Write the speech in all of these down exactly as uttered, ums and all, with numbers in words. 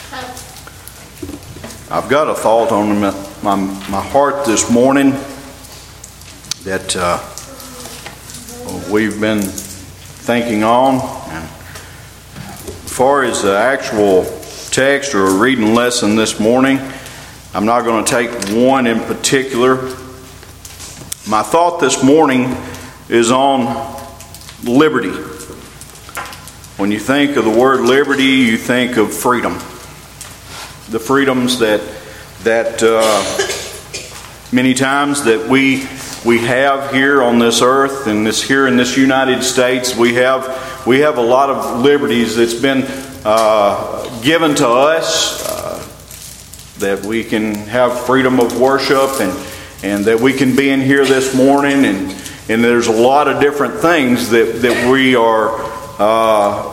I've got a thought on my, my, my heart this morning that uh, we've been thinking on. And as far as the actual text or reading lesson this morning, I'm not going to take one in particular. My thought this morning is on liberty. When you think of the word liberty, you think of freedom. The freedoms that that uh, many times that we we have here on this earth and this here in this United States, we have we have a lot of liberties that's been uh, given to us. Uh, that we can have freedom of worship and and that we can be in here this morning, and and there's a lot of different things that that we are. Uh,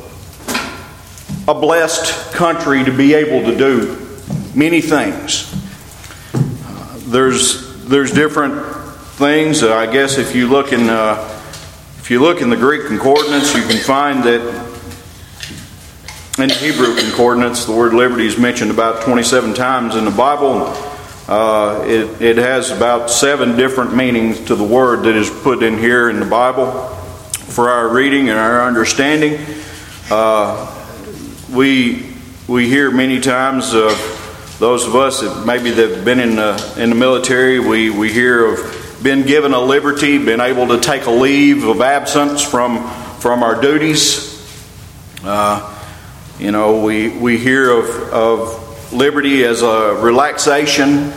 a blessed country to be able to do many things. Uh, there's there's different things. Uh, I guess if you look in uh, if you look in the Greek concordance, you can find that in the Hebrew concordance, the word liberty is mentioned about twenty-seven times in the Bible. Uh, it, it has about seven different meanings to the word that is put in here in the Bible for our reading and our understanding. Uh, We we hear many times of uh, those of us that maybe that have been in the, in the military, we, we hear of been given a liberty, been able to take a leave of absence from from our duties. Uh, you know, we we hear of, of liberty as a relaxation,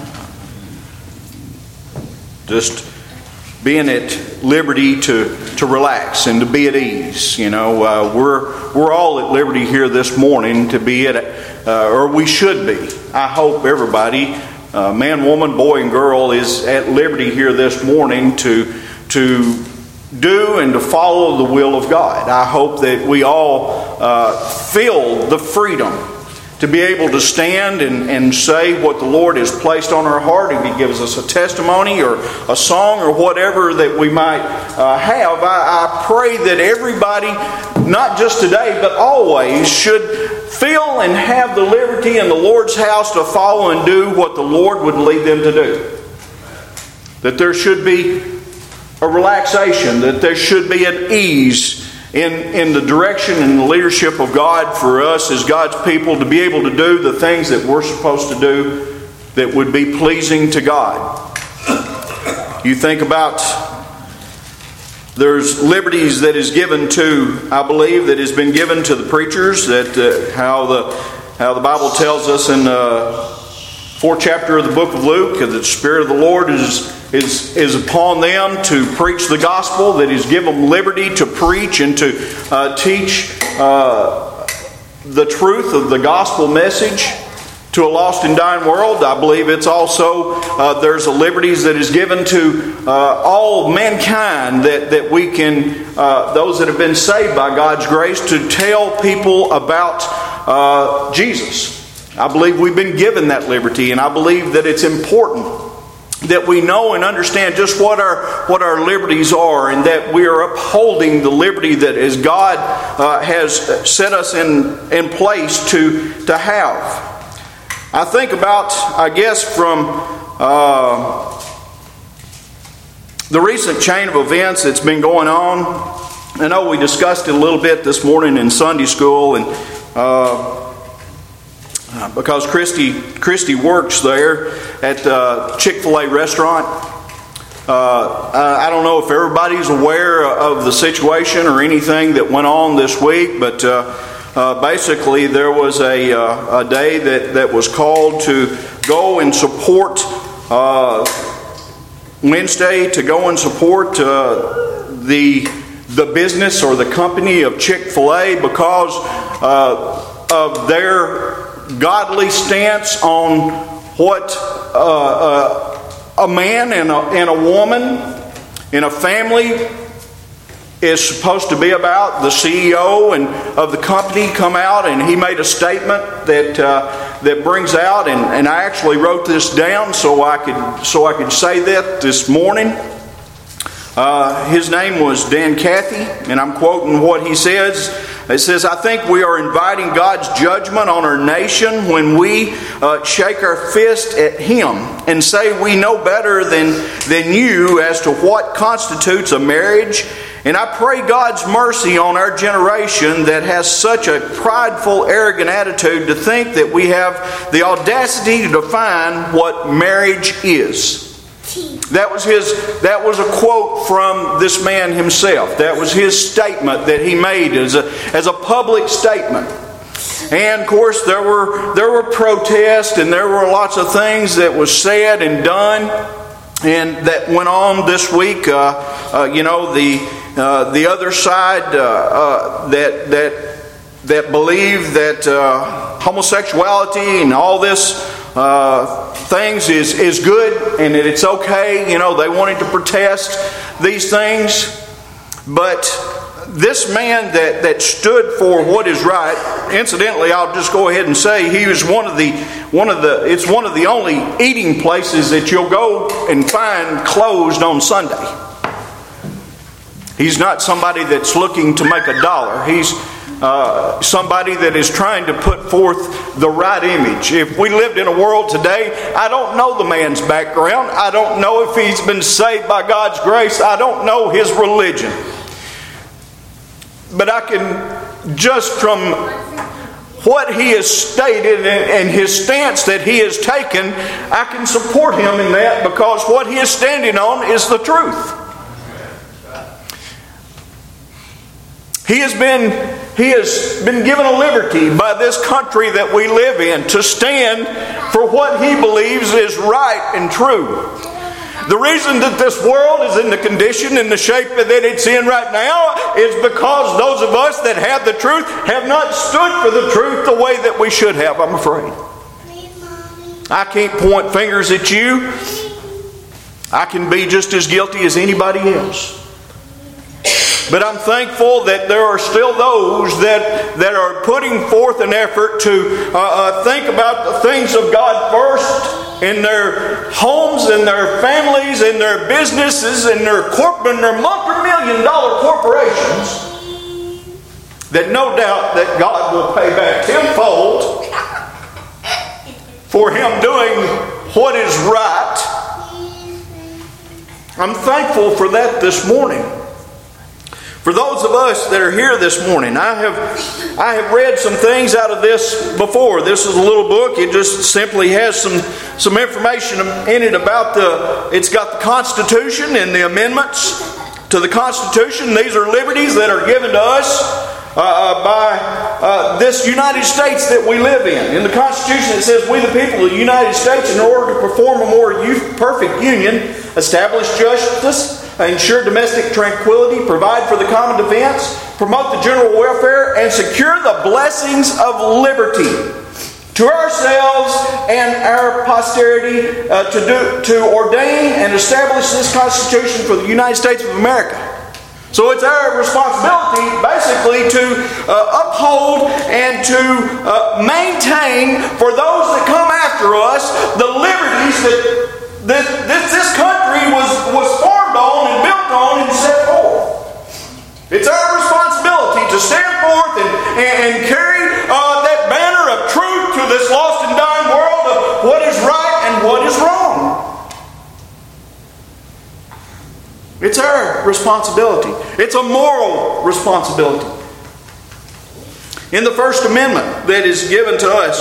just being at liberty to, to relax and to be at ease. You know, uh, we're we're all at liberty here this morning to be at, uh, or we should be. I hope everybody, uh, man, woman, boy, and girl, is at liberty here this morning to to do and to follow the will of God. I hope that we all uh, feel the freedom to be able to stand and, and say what the Lord has placed on our heart. If He gives us a testimony or a song or whatever that we might uh, have, I, I pray that everybody, not just today, but always, should feel and have the liberty in the Lord's house to follow and do what the Lord would lead them to do. That there should be a relaxation, that there should be an ease In, in the direction and the leadership of God for us as God's people to be able to do the things that we're supposed to do that would be pleasing to God. You think about there's liberties that is given to, I believe, that has been given to the preachers, that uh, how the how the Bible tells us in the fourth chapter of the book of Luke that the Spirit of the Lord is Is, is upon them to preach the gospel, that He's given them liberty to preach and to uh, teach uh, the truth of the gospel message to a lost and dying world. I believe it's also, uh, there's a liberties that is given to uh, all mankind that, that we can, uh, those that have been saved by God's grace, to tell people about uh, Jesus. I believe we've been given that liberty, and I believe that it's important that we know and understand just what our what our liberties are, and that we are upholding the liberty that as God uh, has set us in in place to to have. I think about, I guess, from uh, the recent chain of events that's been going on. I know we discussed it a little bit this morning in Sunday school, and uh, because Christy Christy works there at the Chick-fil-A restaurant. Uh, I don't know if everybody's aware of the situation or anything that went on this week, but uh, uh, basically there was a, uh, a day that, that was called to go and support uh, Wednesday to go and support uh, the the business or the company of Chick-fil-A because uh, of their godly stance on what uh, uh, a man and a, and a woman in a family is supposed to be about. The C E O and of the company come out, and he made a statement that uh, that brings out, and, and I actually wrote this down so I could so I could say that this morning. Uh, his name was Dan Cathy, and I'm quoting what he says. it says, I think we are inviting God's judgment on our nation when we uh, shake our fist at Him and say we know better than, than you as to what constitutes a marriage. And I pray God's mercy on our generation that has such a prideful, arrogant attitude to think that we have the audacity to define what marriage is. That was his. That was a quote from this man himself. That was his statement that he made as a as a public statement. And of course, there were there were protests and there were lots of things that was said and done, and that went on this week. Uh, uh, you know, the uh, the other side uh, uh, that that that believe that uh, homosexuality and all this. Uh, things is, is good and that it's okay. You know, they wanted to protest these things. But this man that, that stood for what is right, incidentally, I'll just go ahead and say he was one of the one of the it's one of the only eating places that you'll go and find closed on Sunday. He's not somebody that's looking to make a dollar. He's Uh, somebody that is trying to put forth the right image. If we lived in a world today, I don't know the man's background. I don't know if he's been saved by God's grace. I don't know his religion. But I can, just from what he has stated and his stance that he has taken, I can support him in that because what he is standing on is the truth. He has been He has been given a liberty by this country that we live in to stand for what he believes is right and true. The reason that this world is in the condition and the shape that it's in right now is because those of us that have the truth have not stood for the truth the way that we should have, I'm afraid. I can't point fingers at you. I can be just as guilty as anybody else. But I'm thankful that there are still those that, that are putting forth an effort to uh, uh, think about the things of God first in their homes, in their families, in their businesses, in their corporate, in their multi-million dollar corporations, that no doubt that God will pay back tenfold for him doing what is right. I'm thankful for that this morning. For those of us that are here this morning, I have I have read some things out of this before. This is a little book. It just simply has some, some information in it about the, it's got the Constitution and the amendments to the Constitution. These are liberties that are given to us uh, by uh, this United States that we live in. In the Constitution it says, we the people of the United States, in order to perform a more perfect union, establish justice, ensure domestic tranquility, provide for the common defense, promote the general welfare, and secure the blessings of liberty to ourselves and our posterity, uh, to do, to ordain and establish this Constitution for the United States of America. So it's our responsibility, basically, to uh, uphold and to uh, maintain for those that come after us the liberties that This, this, this country was, was formed on and built on and set forth. It's our responsibility to stand forth and, and carry uh, that banner of truth to this lost and dying world of what is right and what is wrong. It's our responsibility. It's a moral responsibility. In the First Amendment that is given to us,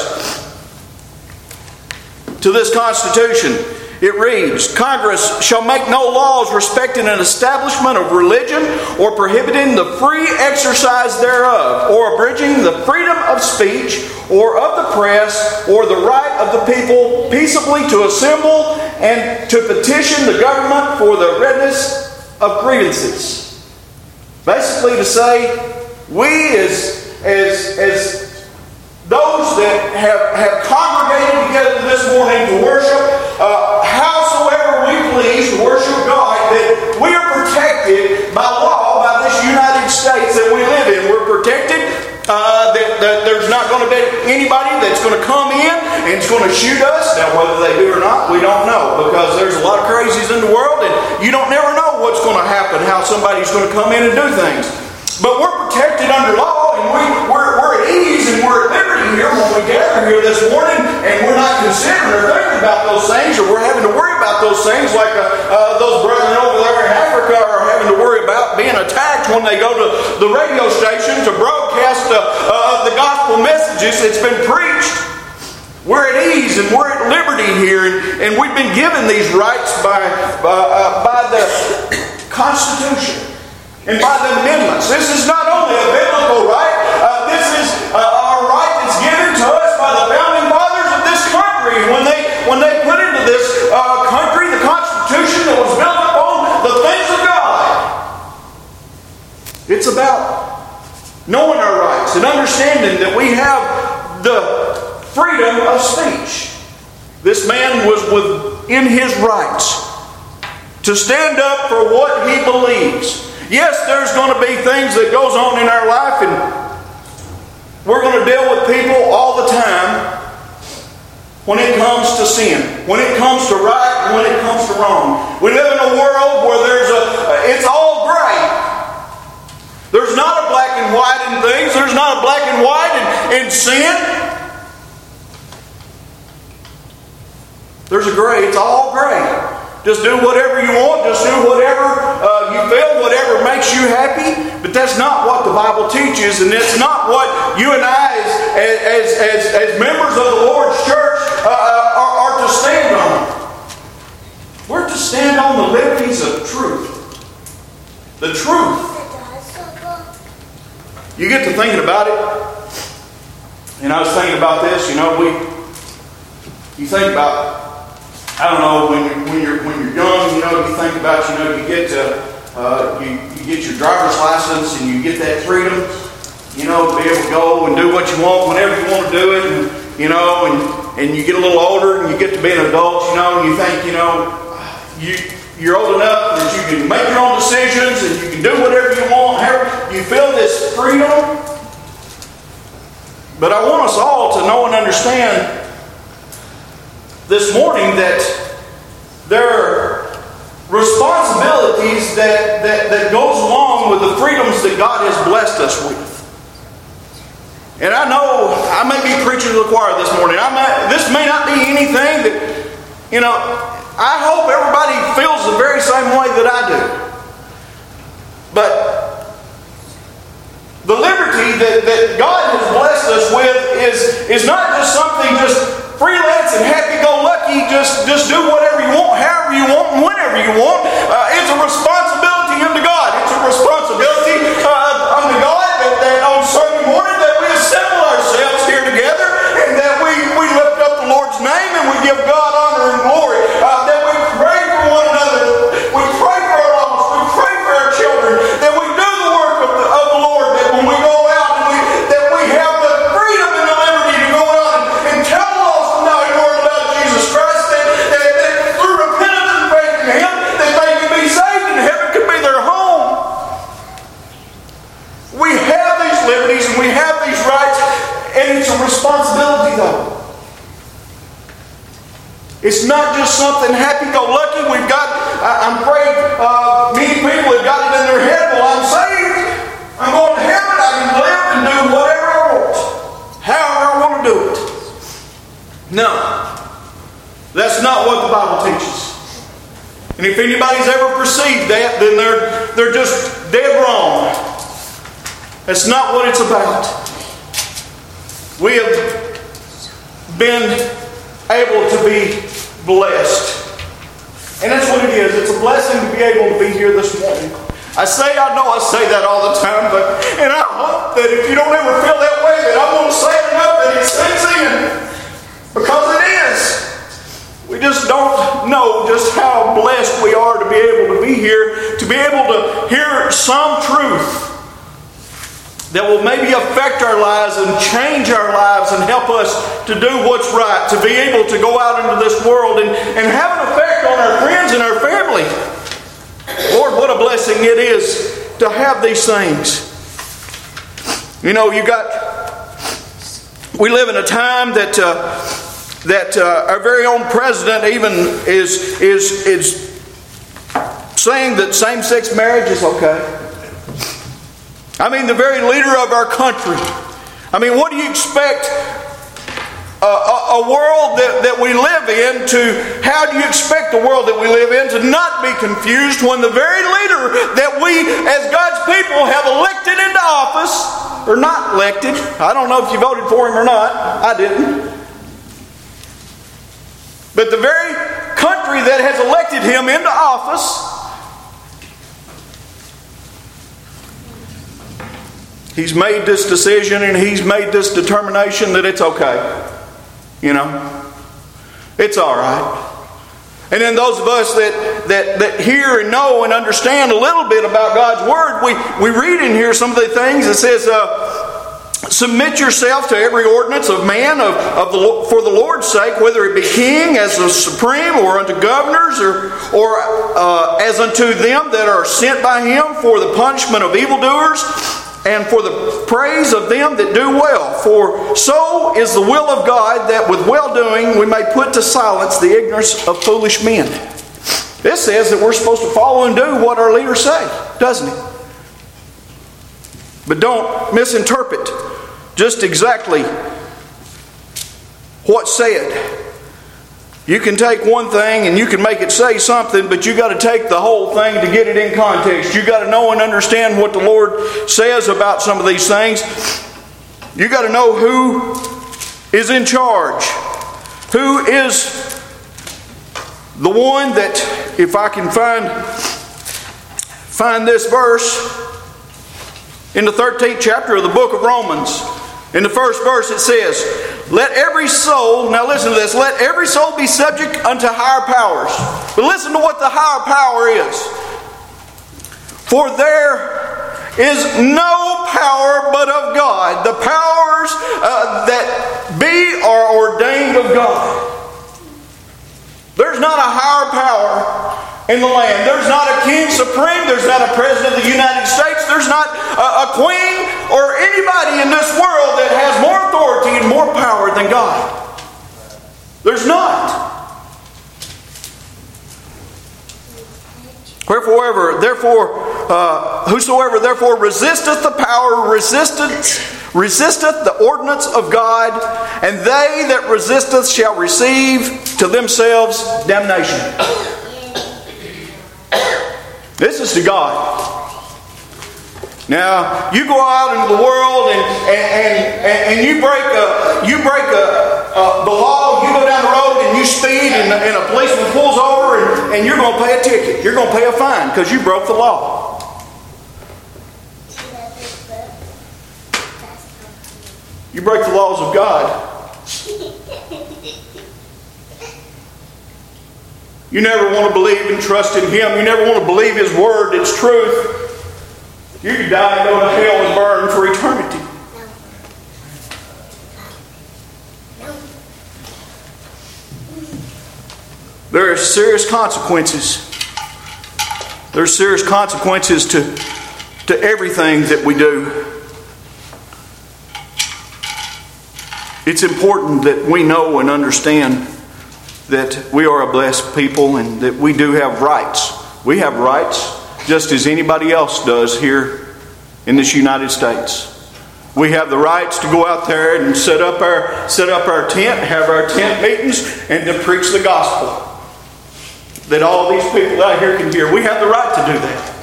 to this Constitution, it reads, Congress shall make no laws respecting an establishment of religion or prohibiting the free exercise thereof, or abridging the freedom of speech or of the press or the right of the people peaceably to assemble and to petition the government for the redress of grievances. Basically to say, we as, as, as those that have, have congregated together this morning to worship, uh, howsoever we please to worship God, that we are protected by law by this United States that we live in. We're protected. Uh, that, that there's not going to be anybody that's going to come in and it's going to shoot us. Now, whether they do or not, we don't know, because there's a lot of crazies in the world, and you don't never know what's going to happen, how somebody's going to come in and do things. But we're protected under law, and we, we're, we're at ease and we're at liberty here when we gather here this morning, and we're not considering or thinking about those things, or we're having to worry about those things like uh, uh, those brethren over there in Africa are having to worry about being attacked when they go to the radio station to broadcast uh, uh, the gospel messages that's been preached. We're at ease and we're at liberty here, and, and we've been given these rights by, uh, uh, by the Constitution. And by the amendments. This is not only a biblical right, uh, this is uh, a right that's given to us by the founding fathers of this country. When they when they put into this uh, country the Constitution that was built upon the things of God. It's about knowing our rights and understanding that we have the freedom of speech. This man was within his rights to stand up for what he believes. Yes, there's going to be things that goes on in our life, and we're going to deal with people all the time when it comes to sin, when it comes to right, and when it comes to wrong. We live in a world where there's a, it's all gray. There's not a black and white in things. There's not a black and white in, in sin. There's a gray. It's all gray. Just do whatever you want. Just do whatever uh, you feel, whatever makes you happy. But that's not what the Bible teaches, and it's not what you and I, as as as, as members of the Lord's church, uh, are, are to stand on. We're to stand on the liberties of truth. The truth. You get to thinking about it, and I was thinking about this. You know, we you think about. I don't know, when you're, when you're when you're young, you know, you think about, you know, you get to, uh, you, you get your driver's license and you get that freedom, you know, to be able to go and do what you want whenever you want to do it, and, you know, and, and you get a little older and you get to be an adult, you know, and you think, you know, you, you're old enough that you can make your own decisions and you can do whatever you want. However, you feel this freedom. But I want us all to know and understand this morning that there are responsibilities that, that, that goes along with the freedoms that God has blessed us with. And I know I may be preaching to the choir this morning. I may, this may not be anything that, you know, I hope everybody feels the very same way that I do. But the liberty that, that God has blessed us with is, is not just something just freelance and happy-go-lucky, just, just do whatever you want, however you want, and whenever you want. Uh, it's a responsibility unto God. It's a responsibility uh, unto God that, that on Sunday morning that we assemble ourselves here together and that we, we lift up the Lord's name and we give God honor and glory. Uh, that we pray for one another. We pray for our lost. We pray for our children. That we do the work of the, of the Lord. That when we go out, and we, that we have the freedom and the liberty to go out and, and tell the lost and knowing word about Jesus Christ. That, that, that through repentance and faith in Him, that they can be saved and heaven can be their home. We have these liberties and we have these rights, and it's a responsibility though. It's not just something happy-go-lucky. We've got, I, I'm afraid, uh, many people have got it in their head, well, I'm saved, I'm going to heaven, I can live and do whatever I want, however I want to do it. No. That's not what the Bible teaches. And if anybody's ever perceived that, then they're, they're just dead wrong. That's not what it's about. We have been able to be blessed. And that's what it is. It's a blessing to be able to be here this morning. I say, I know I say that all the time, but and I hope that if you don't ever feel that way, that I'm going to say it enough that it sinks in. Because it is. We just don't know just how blessed we are to be able to be here, to be able to hear some truth that will maybe affect our lives and change our lives and help us to do what's right, to be able to go out into this world and, and have an effect on our friends and our family. Lord, what a blessing it is to have these things. You know, you got, we live in a time that uh, that uh, our very own president even is is is saying that same-sex marriage is okay. I mean, the very leader of our country. I mean, what do you expect a, a, a world that, that we live in to, how do you expect the world that we live in to not be confused when the very leader that we as God's people have elected into office, or not elected, I don't know if you voted for him or not, I didn't. But the very country that has elected him into office, he's made this decision and he's made this determination that it's okay. You know, it's all right. And then those of us that, that, that hear and know and understand a little bit about God's Word, we, we read in here some of the things. It says, uh, submit yourself to every ordinance of man of, of the, for the Lord's sake, whether it be king as the supreme, or unto governors, or, or uh, as unto them that are sent by him for the punishment of evildoers, and for the praise of them that do well. For so is the will of God, that with well-doing we may put to silence the ignorance of foolish men. This says that we're supposed to follow and do what our leaders say, doesn't it? But don't misinterpret just exactly what's said. You can take one thing and you can make it say something, but you got to take the whole thing to get it in context. You got to know and understand what the Lord says about some of these things. You got to know who is in charge. Who is the one that, if I can find find this verse in the thirteenth chapter of the book of Romans. In the first verse it says, let every soul, now listen to this, let every soul be subject unto higher powers. But listen to what the higher power is. For there is no power but of God. The powers uh, that be are ordained of God. There's not a higher power in the land. There's not a king supreme. There's not a president of the United States. There's not a, a queen or anybody in this world that has more authority and more power than God. There's not. Wherefore, therefore, uh, whosoever therefore resisteth the power, resisteth, resisteth the ordinance of God, and they that resisteth shall receive to themselves damnation. This is to God. Now, you go out into the world and and, and, and you break a you break a, a the law. You go down the road and you speed, and, and a policeman pulls over, and, and you're going to pay a ticket. You're going to pay a fine because you broke the law. You break the laws of God. You never want to believe and trust in Him. You never want to believe His Word, its truth. You could die and go to hell and burn for eternity. There are serious consequences. There are serious consequences to, to everything that we do. It's important that we know and understand that we are a blessed people and that we do have rights. We have rights just as anybody else does here in this United States. We have the rights to go out there and set up our set up our tent, have our tent meetings, and to preach the gospel that all these people out here can hear. We have the right to do that.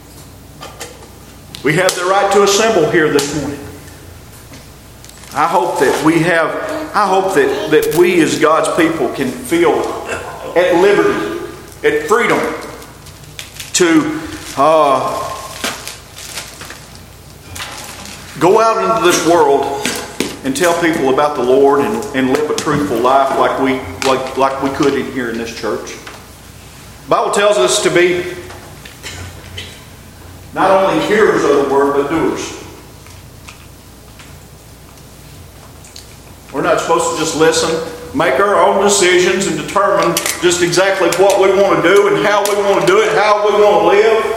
We have the right to assemble here this morning. I hope that we have I hope that, that we as God's people can feel at liberty, at freedom to uh, go out into this world and tell people about the Lord and, and live a truthful life like we like, like we could in here in this church. The Bible tells us to be not only hearers of the word, but doers. We're not supposed to just listen, make our own decisions, and determine just exactly what we want to do and how we want to do it, how we want to live.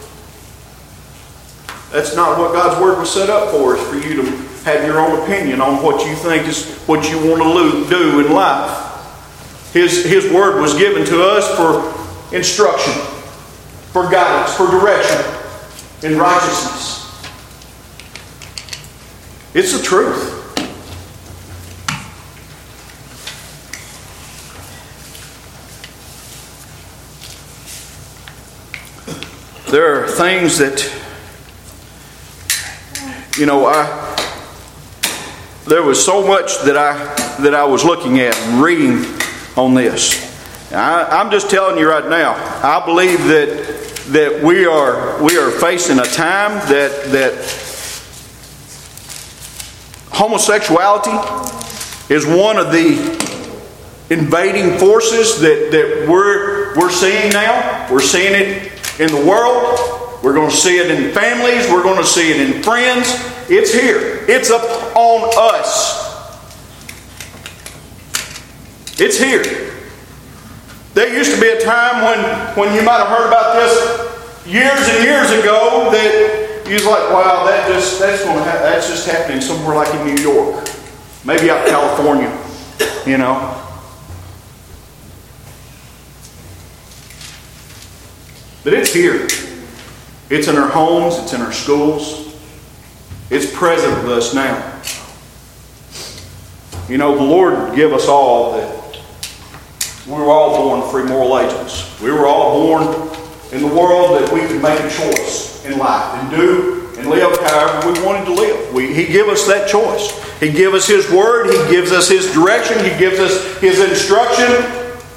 That's not what God's Word was set up for, is for you to have your own opinion on what you think is what you want to do in life. His, His Word was given to us for instruction, for guidance, for direction in righteousness. It's the truth. There are things that, you know, I there was so much that I that I was looking at and reading on this. I, I'm just telling you right now, I believe that that we are we are facing a time that that homosexuality is one of the invading forces that, that we're we're seeing now. We're seeing it in the world. We're going to see it in families. We're going to see it in friends. It's here. It's up on us. It's here. There used to be a time when, when you might have heard about this years and years ago that you was like, wow, that just that's going to ha- that's just happening somewhere like in New York, maybe out in California, you know. But it's here. It's in our homes. It's in our schools. It's present with us now. You know, the Lord give us all that we were all born free moral agents. We were all born in the world that we could make a choice in life and do and live however we wanted to live. We, he give us that choice. He give us His Word. He gives us His direction. He gives us His instruction.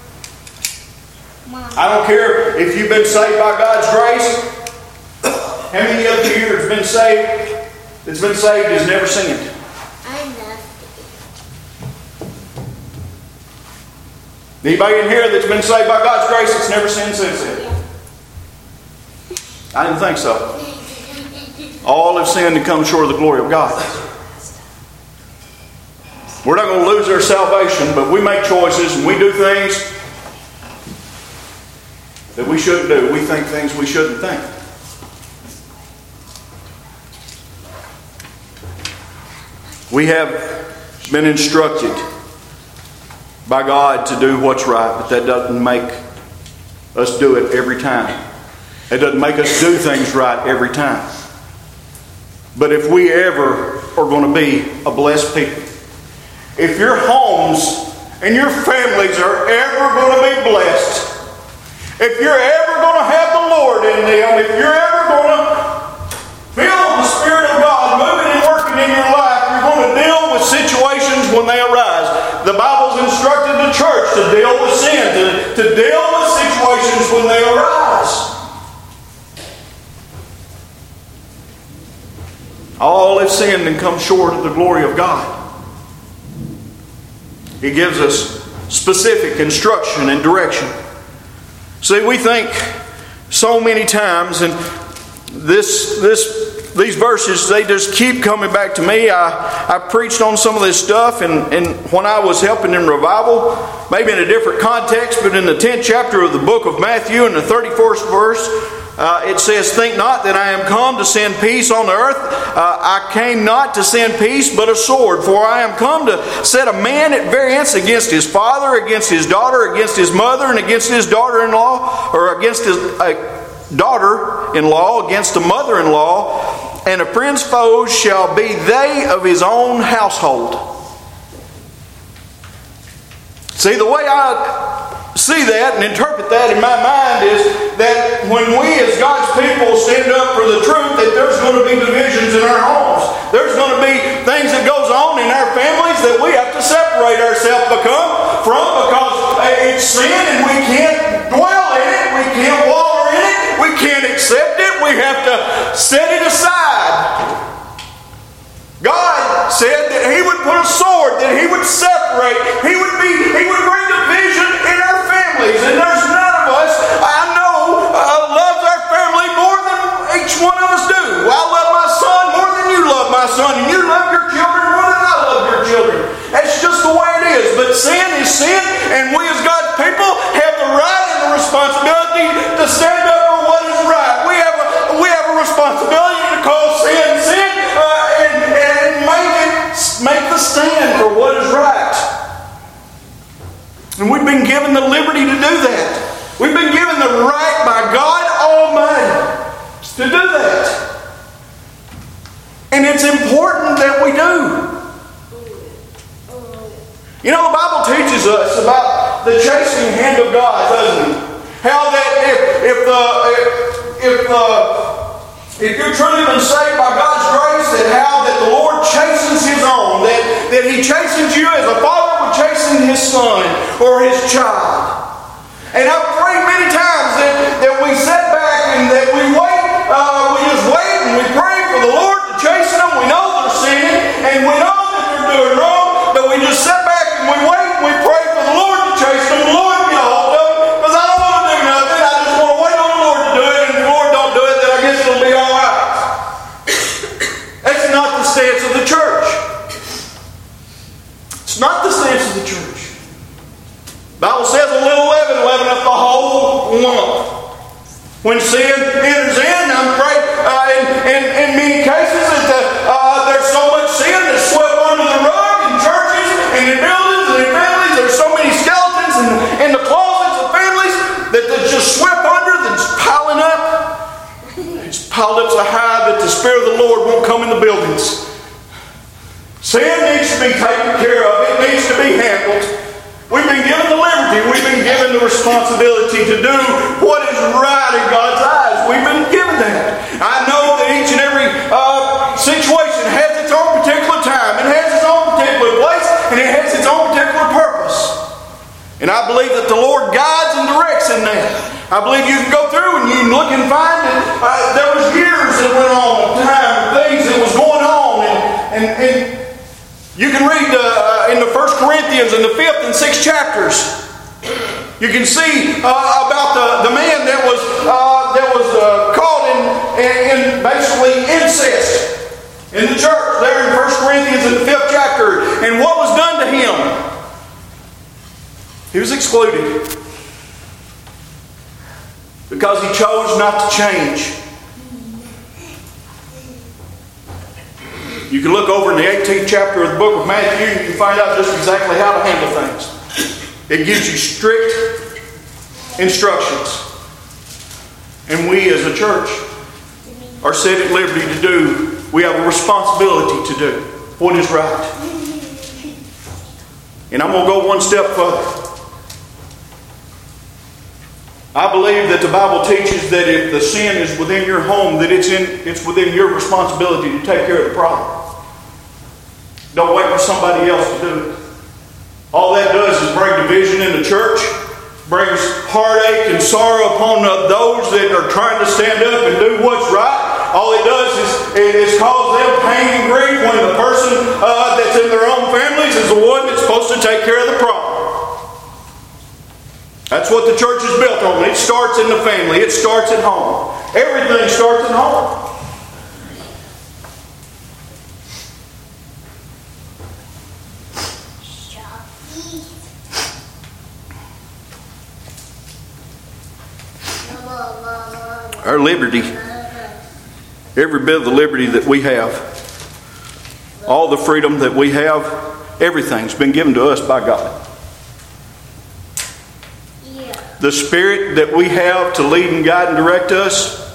I don't care if you've been saved by God's grace. How many of you here has been saved? That's been saved has never sinned. I know. Anybody in here that's been saved by God's grace that's never sinned since then? I didn't think so. All have sinned and come short of the glory of God. We're not going to lose our salvation, but we make choices and we do things that we shouldn't do. We think things we shouldn't think. We have been instructed by God to do what's right, but that doesn't make us do it every time. It doesn't make us do things right every time. But if we ever are going to be a blessed people, if your homes and your families are ever going to be blessed, if you're ever going to have the Lord in them, if you're ever going to feel the Spirit of God moving and working in your life, you're going to deal with situations when they arise. The Bible's instructed the church to deal with sin, to, to deal with situations when they arise. All have sinned and come short of the glory of God. He gives us specific instruction and direction. See, we think so many times, and this this these verses, they just keep coming back to me. I, I preached on some of this stuff, and, and when I was helping in revival, maybe in a different context, but in the tenth chapter of the book of Matthew, in the thirty-first verse, uh, it says, "Think not that I am come to send peace on the earth. Uh, I came not to send peace, but a sword. For I am come to set a man at variance against his father, against his daughter, against his mother, and against his daughter-in-law, or against his uh, daughter-in-law, against a mother-in-law, and a friend's foes shall be they of his own household." See, the way I see that and interpret that in my mind is that when we as God's people stand up for the truth, that there's going to be divisions in our homes. There's going to be things that goes on in our families that we have to separate ourselves become from, because it's sin and we can't dwell in it, we can't wallow in it, we can't accept it, we have to set it aside. God said that He would put a sword, that He would separate, He would be, He would bring division in our families, and there's none of us, I know, uh, loves our family more than each one of us do. I love my son more than you love my son, and you love your children more than I love your children. That's just the way it is. But sin is sin, and we as God's people have the right and the responsibility to stand up for what is right. We have a, we have a responsibility to call sin sin, uh, and, and make it make the stand for what is right. And we've been given the liberty to do that. We've been given the right by God Almighty to do that. And it's important that we do. You know, the Bible teaches us about the chastening hand of God, doesn't it? How that if if the if, if the if you're truly been saved by God's grace, that how that the Lord chastens His own, that, that He chastens you as a father would chasten his son or his child. And I've prayed many times that, that we sit back and that we wait, uh, we just wait and we pray for the Lord to chasten them. We know they're sinning and we know that they're doing wrong, but we just sit back and we wait and we pray for the Lord to chasten them. The Lord get a hold of them, because I don't want to do nothing. I just want to wait on the Lord to do it, and if the Lord don't do it, then I guess it'll be all right. That's not the stance of the church. It's not the stance of the church. The Bible says a little leaven leaveneth the whole lump. When sin enters in, I'm afraid uh, in, in, in many cases that the, uh, there's so much sin that's swept under the rug in churches and in buildings and in families. There's so many skeletons in, in the closets of families that that's just swept under, that's piling up. It's piled up so high that the Spirit of the Lord won't come in the buildings. Sin needs to be taken care of. It needs to be handled. We've been given the liberty. We've been given the responsibility to do what is right in God's eyes. We've been given that. I know that each and every uh, situation has its own particular time. It has its own particular place. And it has its own particular purpose. And I believe that the Lord guides and directs in that. I believe you can go through and you can look and find that uh, there was years that went on, time, things that was going on. And, and, and you can read uh, in the First Corinthians in the fifth and sixth chapters. You can see uh, about the, the man that was uh, that was uh, caught in, in, in basically incest in the church there in First Corinthians in the fifth chapter. And what was done to him? He was excluded because he chose not to change. You can look over in the eighteenth chapter of the book of Matthew and you can find out just exactly how to handle things. It gives you strict instructions. And we as a church are set at liberty to do, we have a responsibility to do what is right. And I'm going to go one step further. I believe that the Bible teaches that if the sin is within your home, that it's in it's within your responsibility to take care of the problem. Don't wait for somebody else to do it. All that does is bring division in the church, brings heartache and sorrow upon those that are trying to stand up and do what's right. All it does is it is cause them pain and grief when the person uh, that's in their own families is the one that's supposed to take care of the problem. That's what the church is built on. It starts in the family. It starts at home. Everything starts at home. Our liberty, every bit of the liberty that we have, all the freedom that we have, everything's been given to us by God. The Spirit that we have to lead and guide and direct us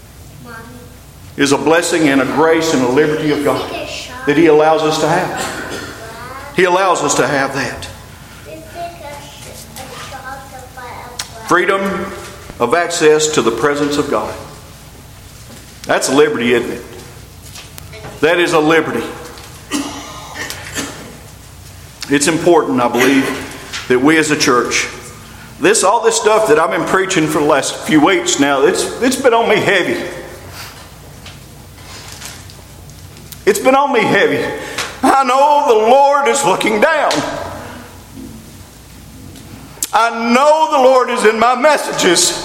is a blessing and a grace and a liberty of God that He allows us to have. He allows us to have that. Freedom of access to the presence of God. That's a liberty, isn't it? That is a liberty. It's important, I believe, that we as a church, this all this stuff that I've been preaching for the last few weeks now, it's it's been on me heavy. It's been on me heavy. I know the Lord is looking down. I know the Lord is in my messages.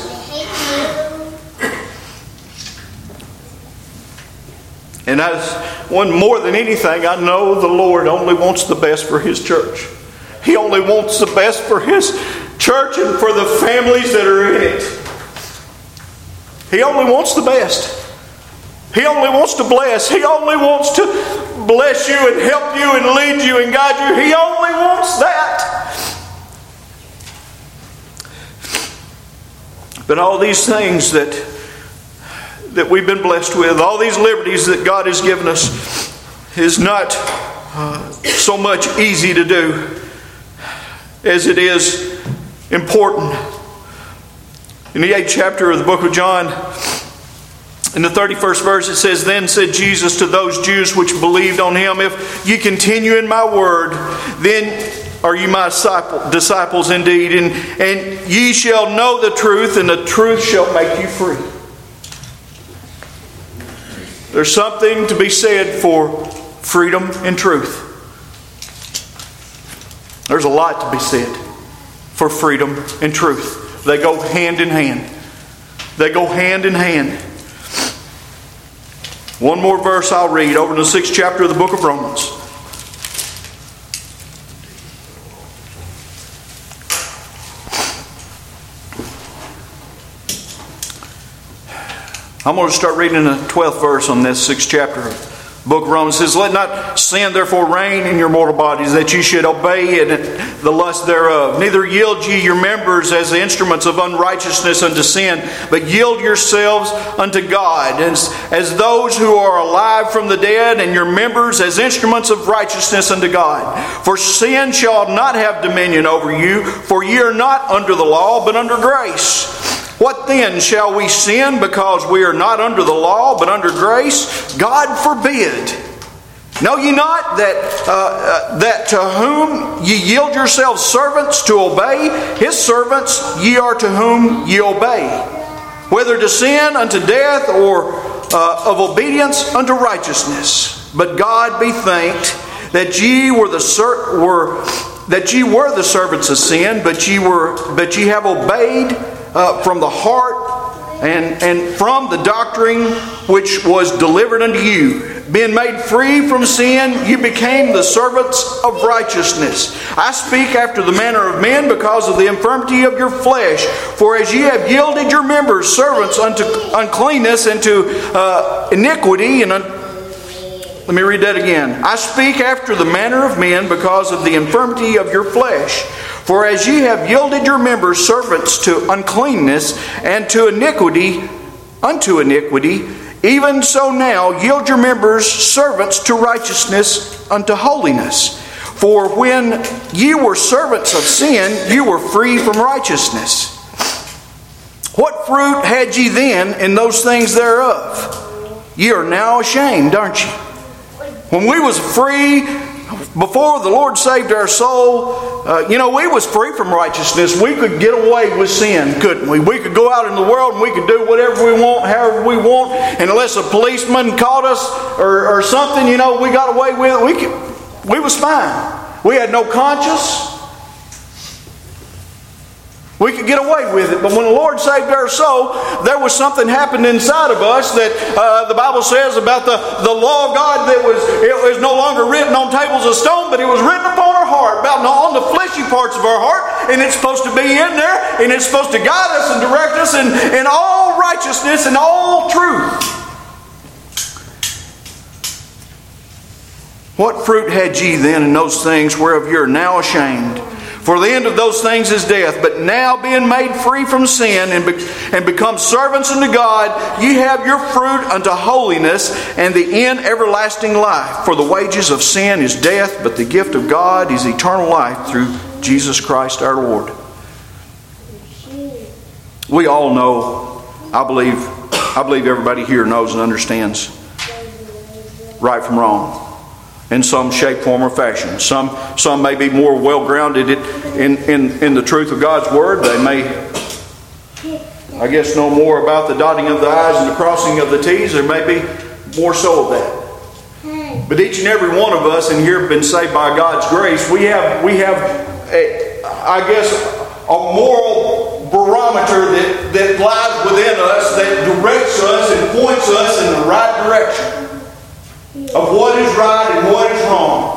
And as one more than anything, I know the Lord only wants the best for His church. He only wants the best for His church and for the families that are in it. He only wants the best. He only wants to bless. He only wants to bless you and help you and lead you and guide you. He only wants that. But all these things that that we've been blessed with, all these liberties that God has given us, is not uh, so much easy to do as it is important. In the eighth chapter of the book of John, in the thirty-first verse, it says, "Then said Jesus to those Jews which believed on him, If ye continue in my word, then are ye my disciple, disciples indeed, and, and ye shall know the truth, and the truth shall make you free." There's something to be said for freedom and truth. There's a lot to be said for freedom and truth. They go hand in hand. They go hand in hand. One more verse I'll read over in the sixth chapter of the book of Romans. I'm going to start reading the twelfth verse on this sixth chapter of the book of Romans. It says, "Let not sin therefore reign in your mortal bodies, that ye should obey it, the lust thereof. Neither yield ye your members as instruments of unrighteousness unto sin, but yield yourselves unto God, as, as those who are alive from the dead, and your members as instruments of righteousness unto God. For sin shall not have dominion over you, for ye are not under the law, but under grace. What then? Shall we sin because we are not under the law, but under grace? God forbid. Know ye not that uh, uh, that to whom ye yield yourselves servants to obey, his servants ye are to whom ye obey, whether to sin unto death, or uh, of obedience unto righteousness. But God be thanked that ye were the ser- were that ye were the servants of sin, but ye were but ye have obeyed Uh, from the heart and, and from the doctrine which was delivered unto you. Being made free from sin, you became the servants of righteousness. I speak after the manner of men because of the infirmity of your flesh. For as ye have yielded your members servants unto uncleanness and to uh, iniquity and un- Let me read that again. I speak after the manner of men because of the infirmity of your flesh. For as ye have yielded your members servants to uncleanness and to iniquity, unto iniquity, even so now yield your members servants to righteousness unto holiness. For when ye were servants of sin, you were free from righteousness. What fruit had ye then in those things thereof? Ye are now ashamed, aren't ye? When we was free, before the Lord saved our soul, uh, you know, we was free from righteousness. We could get away with sin, couldn't we? We could go out in the world and we could do whatever we want, however we want. And unless a policeman caught us or, or something, you know, we got away with it. We could, we was fine. We had no conscience. We could get away with it. But when the Lord saved our soul, there was something happened inside of us that uh, the Bible says about the, the law of God that was, it was no longer written on tables of stone, but it was written upon our heart, about on the fleshy parts of our heart, and it's supposed to be in there, and it's supposed to guide us and direct us in, in all righteousness and all truth. What fruit had ye then in those things whereof ye are now ashamed? For the end of those things is death. But now being made free from sin and, be, and become servants unto God, ye have your fruit unto holiness, and the end everlasting life. For the wages of sin is death, but the gift of God is eternal life through Jesus Christ our Lord. We all know, I believe, I believe everybody here knows and understands right from wrong, in some shape, form, or fashion. Some some may be more well-grounded in, in, in the truth of God's Word. They may, I guess, know more about the dotting of the I's and the crossing of the T's. There may be more so of that. But each and every one of us in here have been saved by God's grace. We have, we have a, I guess, a moral barometer that, that lies within us, that directs us and points us in the right direction of what is right and what is wrong.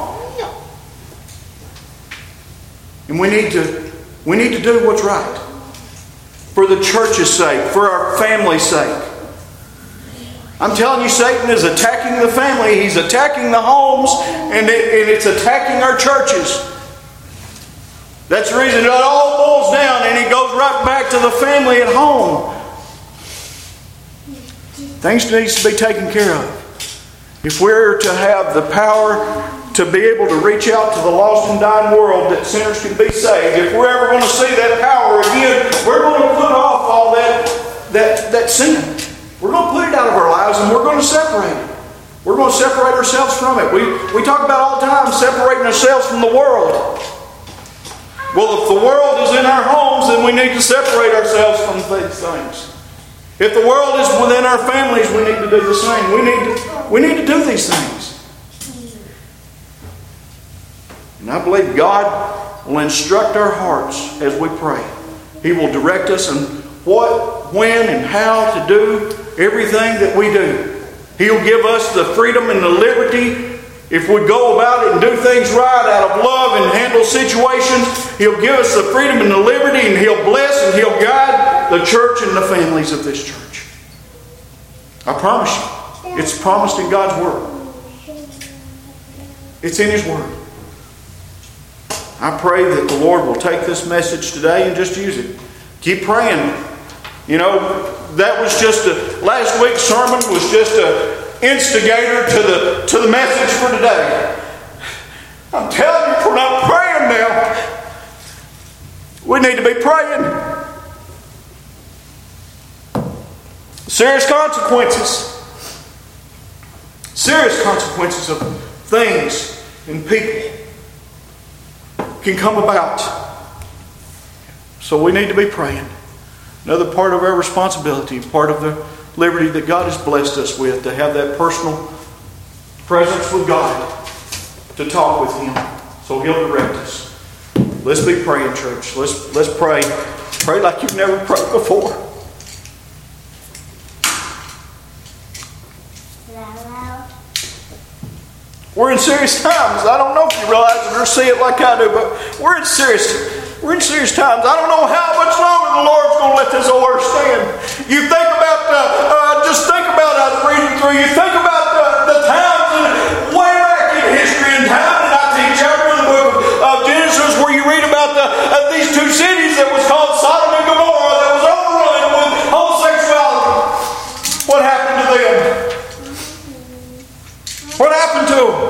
And we need to we need to do what's right. For the church's sake, for our family's sake. I'm telling you, Satan is attacking the family. He's attacking the homes, and, it, and it's attacking our churches. That's the reason it all boils down, and it goes right back to the family at home. Things need to be taken care of. if we're to have the power to be able to reach out to the lost and dying world that sinners can be saved, if we're ever going to see that power again, we're going to put off all that, that, that sin. We're going to put it out of our lives and we're going to separate it. We're going to separate ourselves from it. We, we talk about all the time separating ourselves from the world. Well, if the world is in our homes, then we need to separate ourselves from these things. If the world is within our families, we need to do the same. We need to, we need to do these things. And I believe God will instruct our hearts as we pray. He will direct us in what, when, and how to do everything that we do. He'll give us the freedom and the liberty if we go about it and do things right out of love and handle situations. He'll give us the freedom and the liberty, and He'll bless and He'll guide the church and the families of this church. I promise you, it's promised in God's Word. It's in His Word. I pray that the Lord will take this message today and just use it. Keep praying. You know, that was just a, last week's sermon was just an instigator to the, to the message for today. I'm telling you, if we're not praying now, we need to be praying. Serious consequences. Serious consequences of things and people can come about. So we need to be praying. Another part of our responsibility, part of the liberty that God has blessed us with, to have that personal presence with God, to talk with Him, so He'll direct us. Let's be praying, church. Let's let's pray. Pray like you've never prayed before. We're in serious times. I don't know if you realize it or see it like I do, but we're in serious We're in serious times. I don't know how much longer the Lord's going to let this old earth stand. You think about, uh, uh, just think about, I was reading through, you think about the, the times in, way back in history and time, in the nineteenth chapter of the book of Genesis, where you read about the, uh, these two cities that was called Sodom and Gomorrah, that was overrun with homosexuality. What happened to them? What happened to them?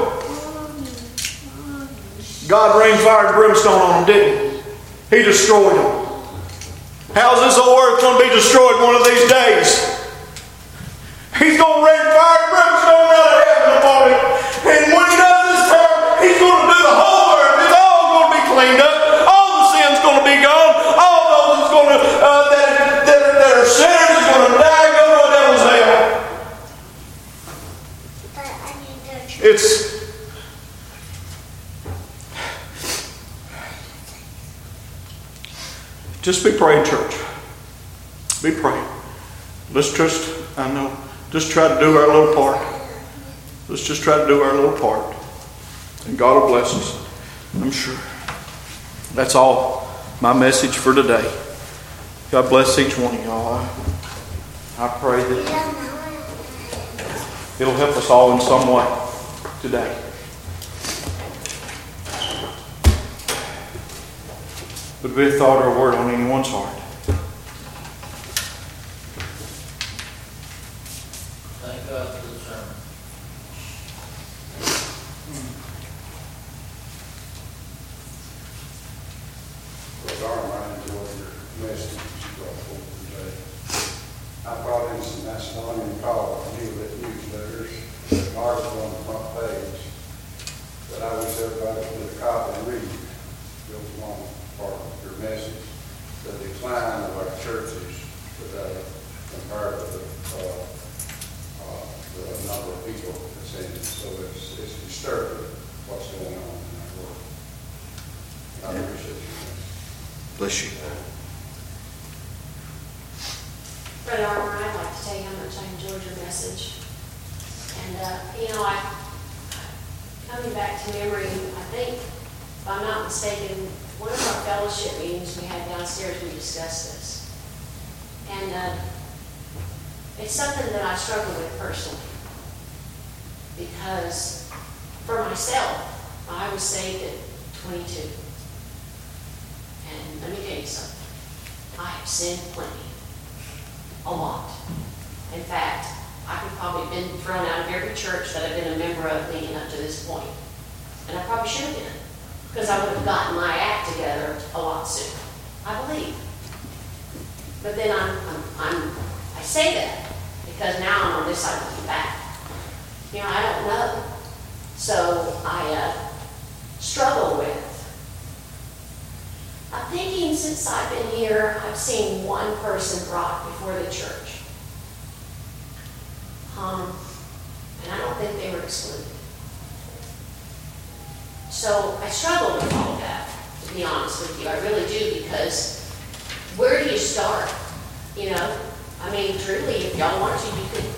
God rained fire and brimstone on them, didn't He? He destroyed them. How's this whole earth going to be destroyed one of these days? He's going to rain fire and brimstone out of heaven upon it. And when He does this time, He's going to do the whole earth. It's all going to be cleaned up. All the sin's going to be gone. All those is going to, uh, that, that, are, that are sinners is going to die and go to a devil's hell. It's Just be praying, church. Be praying. Let's just, I know, just try to do our little part. Let's just try to do our little part. And God will bless us, I'm sure. That's all my message for today. God bless each one of y'all. I, I pray that it'll help us all in some way today. Would be a thought or a word on anyone's heart. Thank God for the sermon. Well, darn, I enjoyed your message you brought forth today. I brought in some Macedonian called Neolith newsletters. There's an article on the front page that I wish everybody would get a copy and read. Goes along part of your message. The decline of our churches today compared to the, uh, uh, the number of people that's in it. So it's, it's disturbing what's going on in our world. I appreciate you. Bless you. Brother Armour, I'd like to tell you how much I enjoyed your message. And, uh, you know, I, coming back to memory, I think, if I'm not mistaken, one of our fellowship meetings we had downstairs, we discussed this. And uh, it's something that I struggle with personally. Because for myself, I was saved at twenty-two. And let me tell you something. I have sinned plenty. A lot. In fact, I could probably been thrown out of every church that I've been a member of leading up to this point. And I probably should have been, because I would have gotten my act together a lot sooner, I believe. But then I'm, I'm, I'm I say that because now I'm on this side looking back. You know, I don't know. So I uh, struggle with. I'm thinking since I've been here, I've seen one person brought before the church. Um, and I don't think they were excluded. So I struggle with all of that, to be honest with you. I really do, because where do you start? You know, I mean, truly, if y'all want to, you could